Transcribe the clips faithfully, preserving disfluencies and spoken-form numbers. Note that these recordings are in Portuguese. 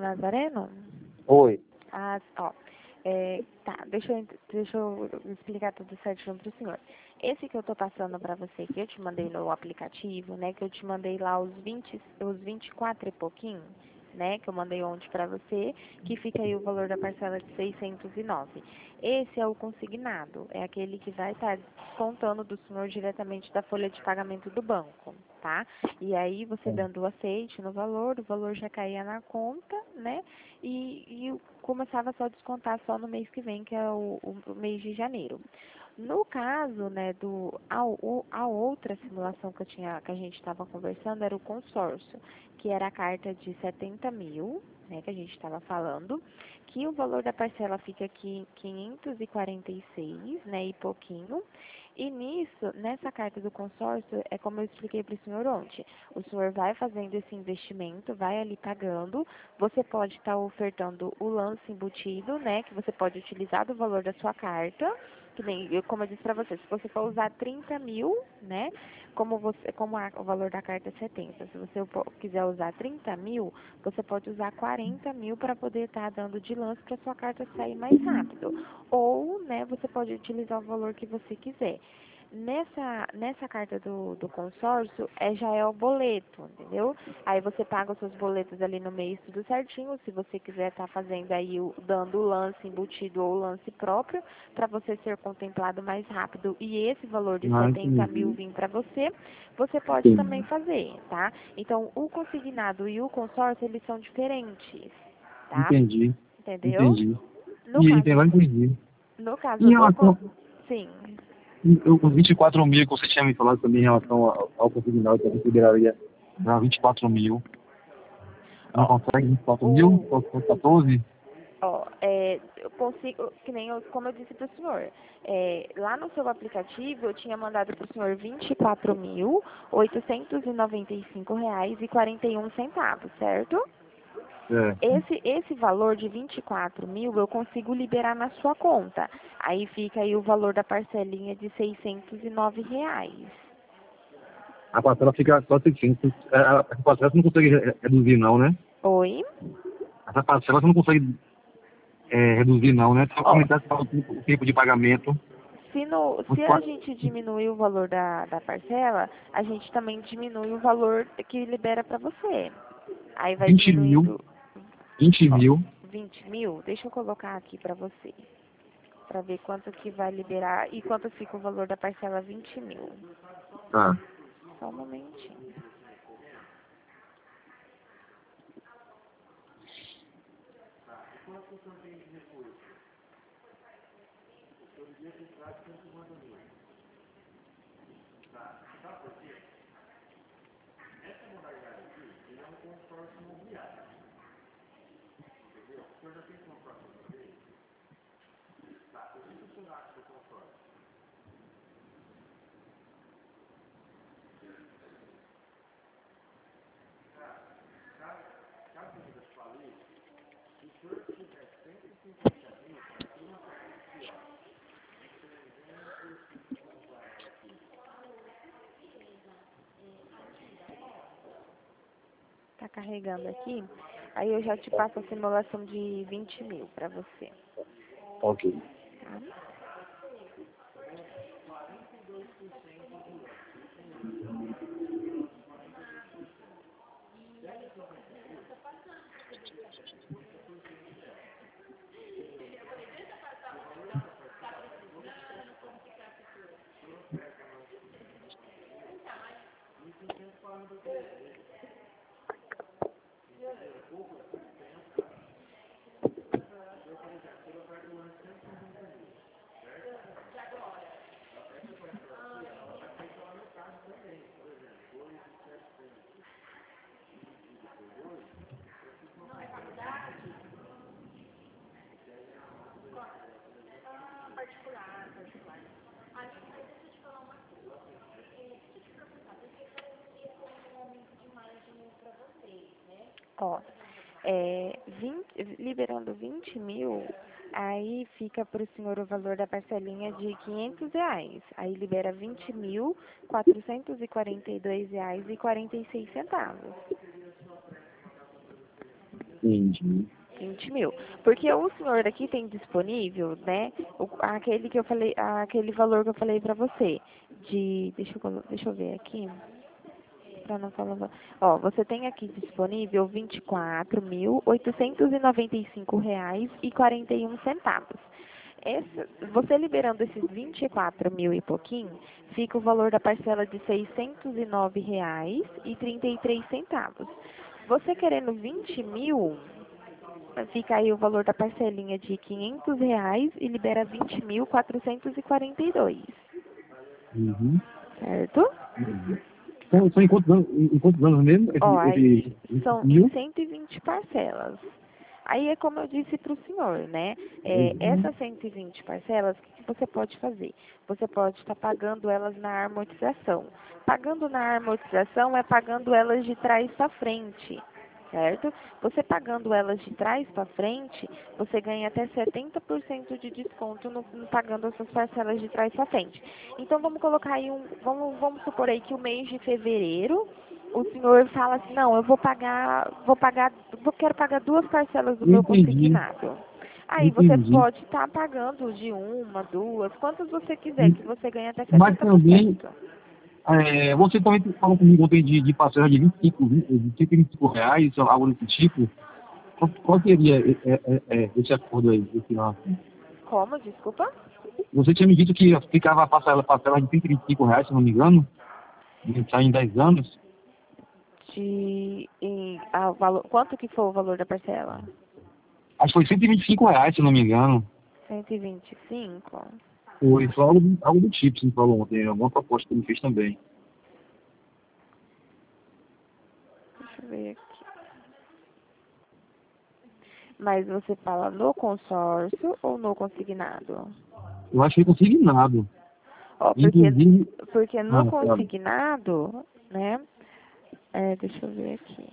Nazareno? Oi. Ah, ó. É, tá, deixa eu, deixa eu explicar tudo certinho para o senhor. Esse que eu tô passando para você, que eu te mandei no aplicativo, né, que eu te mandei lá os vinte, os vinte e quatro e pouquinho, né, que eu mandei ontem para você, que fica aí o valor da parcela de seiscentos e nove. Esse é o consignado, é aquele que vai estar descontando do senhor diretamente da folha de pagamento do banco, tá? E aí você dando o aceite no valor, o valor já caía na conta, né? E, e começava só a descontar só no mês que vem, que é o, o, o mês de janeiro. No caso, né, do a, o, a outra simulação que eu tinha, que a gente estava conversando era o consórcio, que era a carta de setenta mil, né, que a gente estava falando, que o valor da parcela fica aqui quinhentos e quarenta e seis, né, e pouquinho. E nisso, nessa carta do consórcio, é como eu expliquei para o senhor ontem, o senhor vai fazendo esse investimento, vai ali pagando, você pode estar tá ofertando o lance embutido, né, que você pode utilizar do valor da sua carta, que nem, eu, como eu disse para você, se você for usar trinta mil, né, como, você, como a, o valor da carta é setenta, se você quiser usar trinta mil, você pode usar quarenta mil para poder estar tá dando de lance para sua carta sair mais rápido. Ou, né, você pode utilizar o valor que você quiser. Nessa, nessa carta do, do consórcio, é, já é o boleto, entendeu? Aí você paga os seus boletos ali no mês tudo certinho, se você quiser estar tá fazendo aí, o, dando o lance embutido ou o lance próprio, para você ser contemplado mais rápido e esse valor de Ah, setenta mil entendi. vir para você, você pode também Entendi. fazer, tá? Então, o consignado e o consórcio, eles são diferentes, tá? Entendi. Entendeu? Entendi. No E caso agora do, entendi. no E em caso do, con- relação, sim. eu- os vinte e quatro mil que você tinha me falado também em relação ao, ao consignado, que você liberaria para vinte e quatro mil. Não Ó, consegue vinte e quatro mil? o, Só quatorze? ó, é, eu consigo, que nem eu, como eu disse para o senhor, é, lá no seu aplicativo eu tinha mandado para o senhor vinte e quatro mil, oitocentos e noventa e cinco reais e quarenta e um centavos, certo? É. Esse, esse valor de vinte e quatro mil eu consigo liberar na sua conta. Aí fica aí o valor da parcelinha de seiscentos e nove reais. A parcela fica só seiscentos. É, a- Essa parcela você não consegue re- reduzir não, né? Oi? Essa parcela você não consegue é, reduzir não, né? Só Ó, aumentar só o tempo o tempo de pagamento. se, no, Uns se a qua- gente diminuir o valor da, da parcela, a gente também diminui o valor que libera para você. Aí vai vinte mil, diminuindo, vinte ó, mil. vinte mil. Deixa eu colocar aqui para você, para ver quanto que vai liberar e quanto fica o valor da parcela vinte mil. Tá. Só um momentinho. Tá carregando aqui. Aí eu já te passo a simulação de vinte mil para você. Ok. Tá? Ó, é, vinte, liberando vinte mil, aí fica para o senhor o valor da parcelinha de quinhentos reais. Aí libera vinte mil, quatrocentos e quarenta e dois reais e quarenta e seis centavos. Entendi. vinte mil. Porque o senhor aqui tem disponível, né, o- aquele que eu falei, aquele valor que eu falei pra você, de, deixa eu, colo- deixa eu ver aqui, pra não falar, va- ó, você tem aqui disponível vinte e quatro mil, oitocentos e noventa e cinco reais e quarenta e um centavos. Esse, você liberando esses vinte e quatro mil e pouquinho, fica o valor da parcela de seiscentos e nove reais e trinta e três centavos. Você querendo vinte mil, fica aí o valor da parcelinha de quinhentos reais e libera vinte mil quatrocentos e quarenta e dois, Uhum. certo? Uhum. São, são em quantos anos, em quantos anos mesmo? Ó, Esse, aí esse vinte são em mil? cento e vinte parcelas. Aí é como eu disse para o senhor, né? É, Uhum. essas cento e vinte parcelas, o que, que você pode fazer? Você pode estar pagando elas na amortização. Pagando na amortização é pagando elas de trás para frente, certo? Você pagando elas de trás para frente, você ganha até setenta por cento de desconto no, no pagando essas parcelas de trás para frente. Então vamos colocar aí um, vamos, vamos supor aí que o mês de fevereiro o senhor fala assim, não, eu vou pagar, vou pagar, vou, quero pagar duas parcelas do meu Entendi, consignado. Aí você entendi. pode estar pagando de uma, duas, quantas você quiser, E- que você ganha até Mas setenta por também, cento. é, você também falou comigo ontem de, de parcela de vinte e cinco, vinte, de vinte e cinco reais, ou algo desse tipo. Qual, qual seria é, é, é, esse acordo aí? Esse lá? Como, desculpa? Você tinha me dito que ficava a parcela, parcela de cento e vinte e cinco reais, se não me engano, de sair em dez anos. De, em, a, valor, quanto que foi o valor da parcela? Acho que foi cento e vinte e cinco reais, se não me engano. cento e vinte e cinco? Foi só algo, do- algo do tipo, você me falou ontem, alguma proposta que ele fez também. Deixa eu ver aqui. Mas você fala no consórcio ou no consignado? Eu achei consignado. Ó, porque, Inclusive, porque no ah, claro. consignado, né? É, deixa eu ver aqui.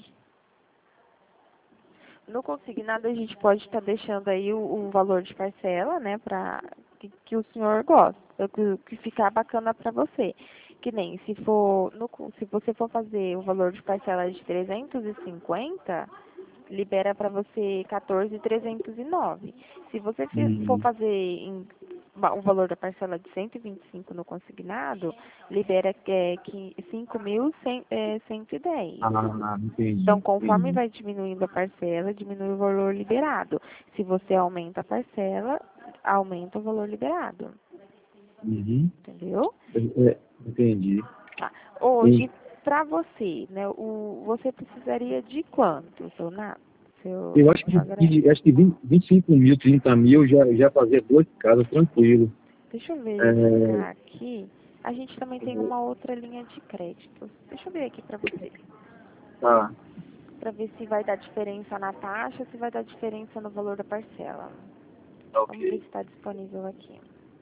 No consignado a gente pode estar deixando aí o, o valor de parcela, né, para que, que o senhor gosta, que, que ficar bacana para você. Que nem se for no, co- se você for fazer o valor de parcela de trezentos e cinquenta, libera para você quatorze mil trezentos e nove. Se você fi- for Hum, fazer em, ba- o valor da parcela de cento e vinte e cinco no consignado, libera é, que cinco mil cento e dez. ah, Então, entendi, conforme entendi. vai diminuindo a parcela, diminui o valor liberado. Se você aumenta a parcela, aumenta o valor liberado. Uhum. Entendeu? É, é, entendi. Tá. E Hoje, para você, né, o, você precisaria de quanto, seu, na, seu, eu acho seu que, agrego? que- acho que vinte, vinte e cinco mil, trinta mil já, já fazia duas casas tranquilo. Deixa eu É, verificar aqui. A gente também tem uma outra linha de créditos. Deixa eu ver aqui para você. tá. Para ver se vai dar diferença na taxa, se vai dar diferença no valor da parcela. Vamos ver Ok. se está disponível aqui.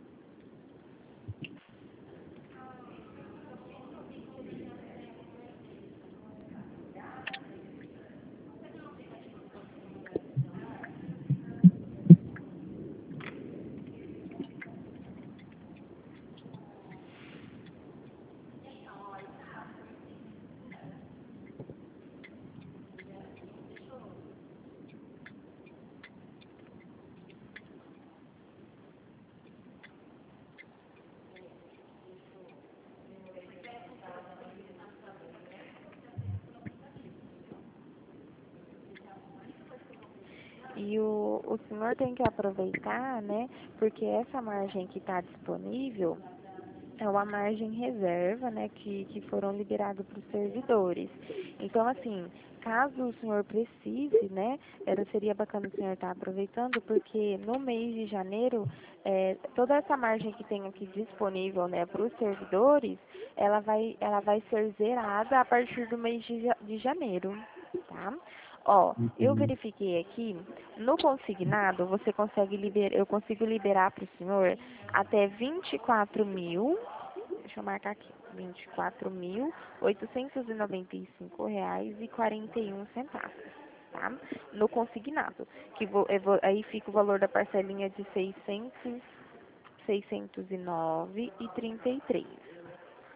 E o, o senhor tem que aproveitar, né? Porque essa margem que está disponível é uma margem reserva, né? Que, que foram liberados para os servidores. Então, assim, caso o senhor precise, né? Era, seria bacana o senhor estar aproveitando, porque no mês de janeiro, é, toda essa margem que tem aqui disponível, né? Para os servidores, ela vai, ela vai ser zerada a partir do mês de, ja- de janeiro, tá? Ó, eu Entendi. verifiquei aqui, no consignado, você consegue liberar, eu consigo liberar para o senhor até vinte e quatro mil, deixa eu marcar aqui, vinte e quatro mil, oitocentos e noventa e cinco reais e quarenta e um centavos, tá? No consignado, que vou, eu vou- aí fica o valor da parcelinha de seiscentos, seiscentos e nove e trinta e três.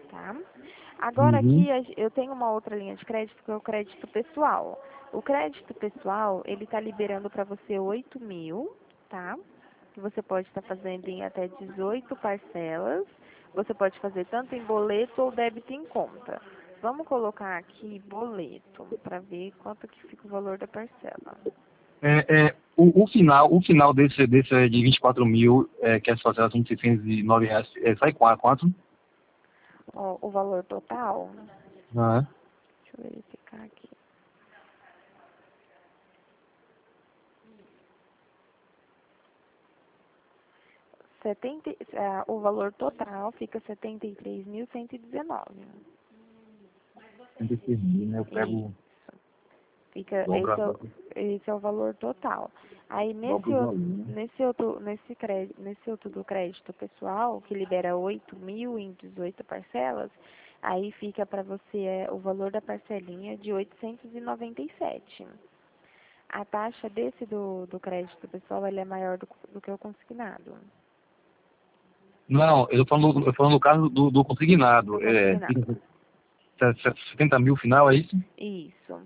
tá? Agora Uhum. aqui a ge- eu tenho uma outra linha de crédito que é o crédito pessoal. O crédito pessoal, ele está liberando para você oito mil, tá? Que você pode estar fazendo em até dezoito parcelas. Você pode fazer tanto em boleto ou débito em conta. Vamos colocar aqui boleto para ver quanto que fica o valor da parcela. É, é, o, o final, o final desse, desse é de vinte e quatro mil, é, que as parcelas são de seiscentos e nove reais, é, sai quatro? quatro? Ó, o valor total, Ah, deixa eu verificar aqui. setenta, ah, o valor total fica setenta e três mil cento e dezenove. trinta e seis mil, né? Eu pego, Isso. Fica, dobra, esse é, o, esse é o valor total. Aí dobra nesse o outro, valor, né? nesse outro, nesse crédito, nesse outro do crédito pessoal, que libera oito mil em dezoito parcelas, aí fica para você é, o valor da parcelinha de oitocentos e noventa e sete. A taxa desse do, do crédito pessoal, ela é maior do, do que o consignado. Não, eu tô falando, eu tô falando no caso do, do consignado. Do É, consignado. fica setenta mil final, é isso? Isso.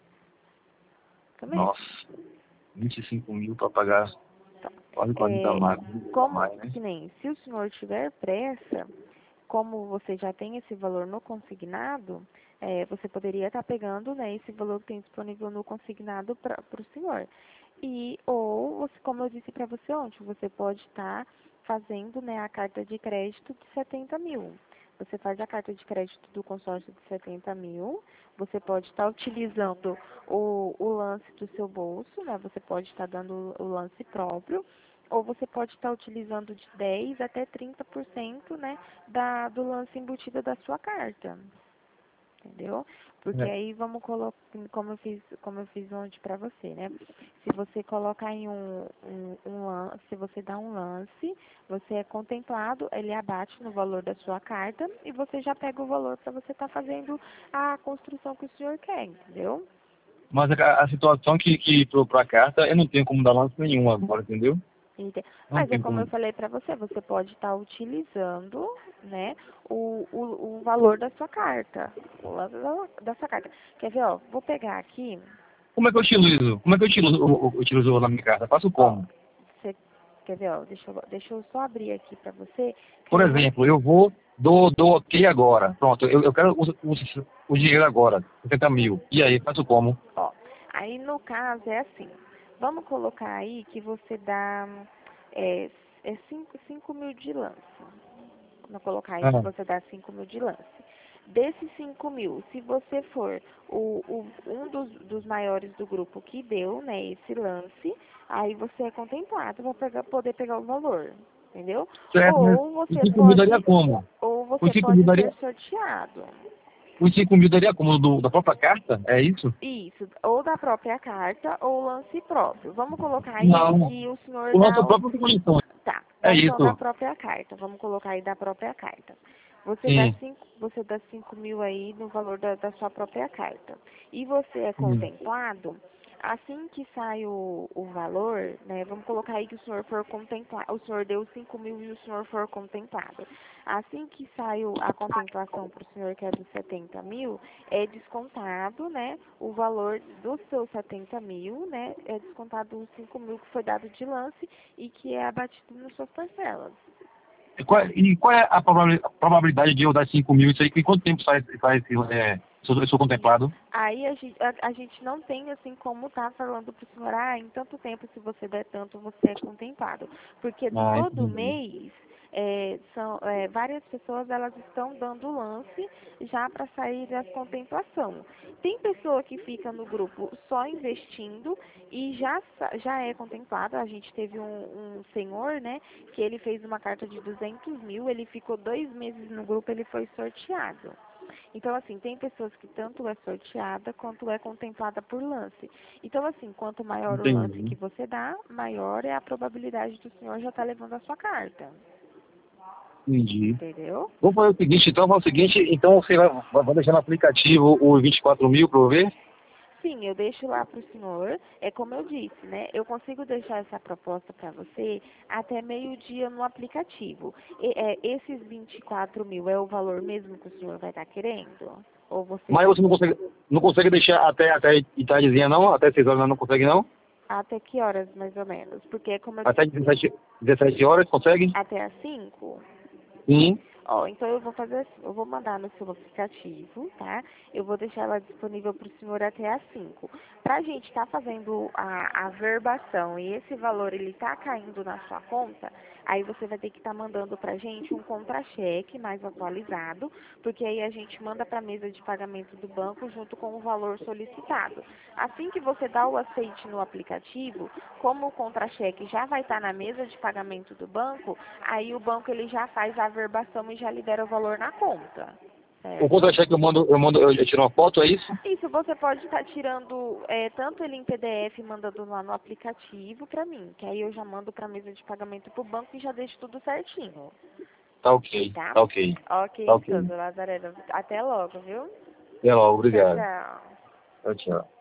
Isso mesmo. Nossa, vinte e cinco mil para pagar quase quarenta É, vagas a como, mais, né? que nem, se o senhor tiver pressa, como você já tem esse valor no consignado, é, você poderia estar pegando, né, esse valor que tem disponível no consignado para o senhor. E, ou, você, como eu disse para você ontem, você pode estar fazendo, né, a carta de crédito de setenta mil. Você faz a carta de crédito do consórcio de setenta mil, você pode estar utilizando o, o lance do seu bolso, né, você pode estar dando o lance próprio, ou você pode estar utilizando de dez até trinta por cento, né, da, do lance embutido da sua carta. Entendeu? Porque É. aí vamos colocar, como eu fiz, como eu fiz ontem para você, né? Se você colocar em um, um, um lance, se você dá um lance, você é contemplado, ele abate no valor da sua carta e você já pega o valor para você estar fazendo a construção que o senhor quer, entendeu? Mas a, a situação que, que para a carta, eu não tenho como dar lance nenhum agora, entendeu? Ente- Não Mas é tem como eu como. falei para você, você pode estar utilizando, né, o, o, o valor da sua carta, o valor da, da sua carta. Quer ver, ó, vou pegar aqui, Como é que eu utilizo? Como é que eu utilizo, eu, eu utilizo na minha carta? Faço ó, como? você, quer ver, ó, deixa eu, deixa eu só abrir aqui para você, que Por aí eu vou, exemplo, eu vou, dou, dou ok agora. Pronto, eu, eu quero o, o, o dinheiro agora, setenta mil. E aí, faço como? ó, aí no caso é assim, vamos colocar aí que você dá, é, é cinco mil de lance. Vamos colocar aí que Ah, você dá cinco mil de lance. Desses cinco mil, se você for o, o- um dos, dos maiores do grupo que deu, né, esse lance, aí você é contemplado para poder pegar o valor, entendeu? certo, né? Ou Os você cinco mil daria pode, como? ou Os você cinco mil pode ser daria, sorteado. os cinco mil daria como? Do, da própria carta? É isso? Isso, ou da própria carta ou lance próprio. Vamos colocar aí Não. que o senhor O nosso dá o, próprio condições. tá, É da, então da isso. própria carta. Vamos colocar aí da própria carta. Você dá Sim. cinco, você dá cinco mil aí no valor da, da sua própria carta. E você é Sim. contemplado, assim que sai o, o valor, né? Vamos colocar aí que o senhor for contemplado, o senhor deu cinco mil e o senhor for contemplado. Assim que sai o- a contemplação para o senhor, que é dos setenta mil, é descontado, né? O valor dos seus setenta mil, né? É descontado os cinco mil que foi dado de lance e que é abatido nas suas parcelas. E qual, e qual é a probabili- a probabilidade de eu dar cinco mil isso aí? Em quanto tempo sai, sai esse, é, sou, eu sou contemplado? Aí a gente, a, a gente não tem assim como tá falando para o senhor, ah, em tanto tempo, se você der tanto, você é contemplado. Porque Ah, todo entendi. mês, é, são, é, várias pessoas elas estão dando lance já para sair da contemplação. Tem pessoa que fica no grupo só investindo e já, sa- já é contemplado. A gente teve um, um senhor, né, que ele fez uma carta de duzentos mil, ele ficou dois meses no grupo, ele foi sorteado. Então, assim, tem pessoas que tanto é sorteada quanto é contemplada por lance. Então, assim, quanto maior o lance Entendi. que você dá, maior é a probabilidade do senhor já estar levando a sua carta. Entendi. Entendeu? Vamos fazer o seguinte, então, vamos fazer o seguinte, então você vai, vai deixar no aplicativo o vinte e quatro mil para eu ver? Sim, eu deixo lá para o senhor. É como eu disse, né? Eu consigo deixar essa proposta para você até meio-dia no aplicativo. E, é, esses vinte e quatro mil é o valor mesmo que o senhor vai estar querendo? Ou você Mas quer você não consegue, não consegue deixar até, até tardezinha não? Até seis horas não consegue não? até que horas mais ou menos? Porque como eu Até disse, dezessete, dezessete horas consegue? até às cinco. Sim. Ó, então eu vou fazer assim, eu vou mandar no seu aplicativo, tá? Eu vou deixar ela disponível para o senhor até às cinco. Para a gente estar fazendo a, a verbação e esse valor ele tá caindo na sua conta, aí você vai ter que estar mandando para a gente um contra-cheque mais atualizado, porque aí a gente manda para a mesa de pagamento do banco junto com o valor solicitado. Assim que você dá o aceite no aplicativo, como o contra-cheque já vai estar na mesa de pagamento do banco, aí o banco ele já faz a averbação e já libera o valor na conta. O Certo? contra-cheque eu mando, eu mando, eu, eu tiro uma foto, é isso? Isso, você pode estar tirando é, tanto ele em P D F, mandando lá no aplicativo para mim, que aí eu já mando para a mesa de pagamento pro banco e já deixo tudo certinho, Tá ok, tá? tá ok. Ok, Tá ok. então, Lazarena, até logo, viu? Até logo, Tchau, obrigado. tchau. Tchau, tchau.